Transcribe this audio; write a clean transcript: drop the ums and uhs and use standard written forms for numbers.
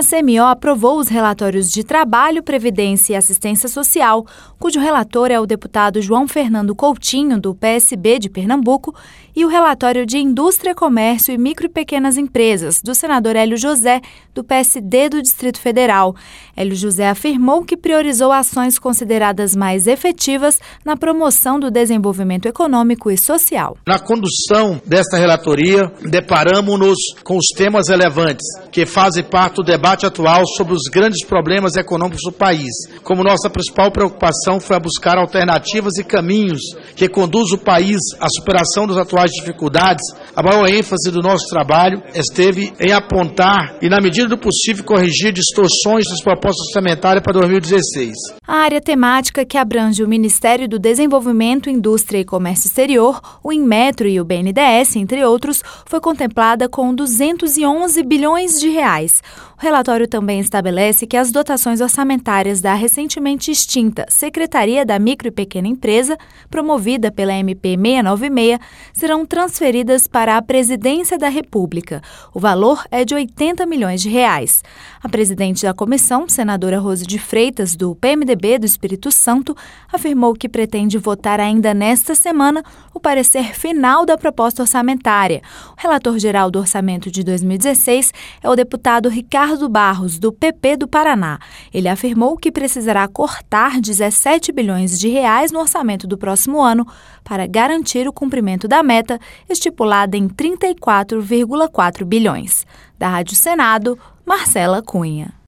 A CMO aprovou os relatórios de Trabalho, Previdência e Assistência Social, cujo relator é o deputado João Fernando Coutinho, do PSB de Pernambuco, e o relatório de Indústria, Comércio e Micro e Pequenas Empresas, do senador Hélio José, do PSD do Distrito Federal. Hélio José afirmou que priorizou ações consideradas mais efetivas na promoção do desenvolvimento econômico e social. Na condução desta relatoria, deparamos-nos com os temas relevantes que fazem parte do debate atual sobre os grandes problemas econômicos do país. Como nossa principal preocupação foi a buscar alternativas e caminhos que conduzam o país à superação das atuais dificuldades, a maior ênfase do nosso trabalho esteve em apontar e, na medida do possível, corrigir distorções das propostas orçamentárias para 2016. A área temática que abrange o Ministério do Desenvolvimento, Indústria e Comércio Exterior, o Inmetro e o BNDES, entre outros, foi contemplada com 211 bilhões de reais. O relatório também estabelece que as dotações orçamentárias da recentemente extinta Secretaria da Micro e Pequena Empresa, promovida pela MP 696, serão transferidas para a Presidência da República. O valor é de 80 milhões de reais. A presidente da comissão, senadora Rose de Freitas, do PMDB do Espírito Santo, afirmou que pretende votar ainda nesta semana o parecer final da proposta orçamentária. O relator geral do orçamento de 2016 é o deputado Ricardo Barros, do PP do Paraná. Ele afirmou que precisará cortar 17 bilhões de reais no orçamento do próximo ano para garantir o cumprimento da meta estipulada em 34,4 bilhões. Da Rádio Senado, Marcela Cunha.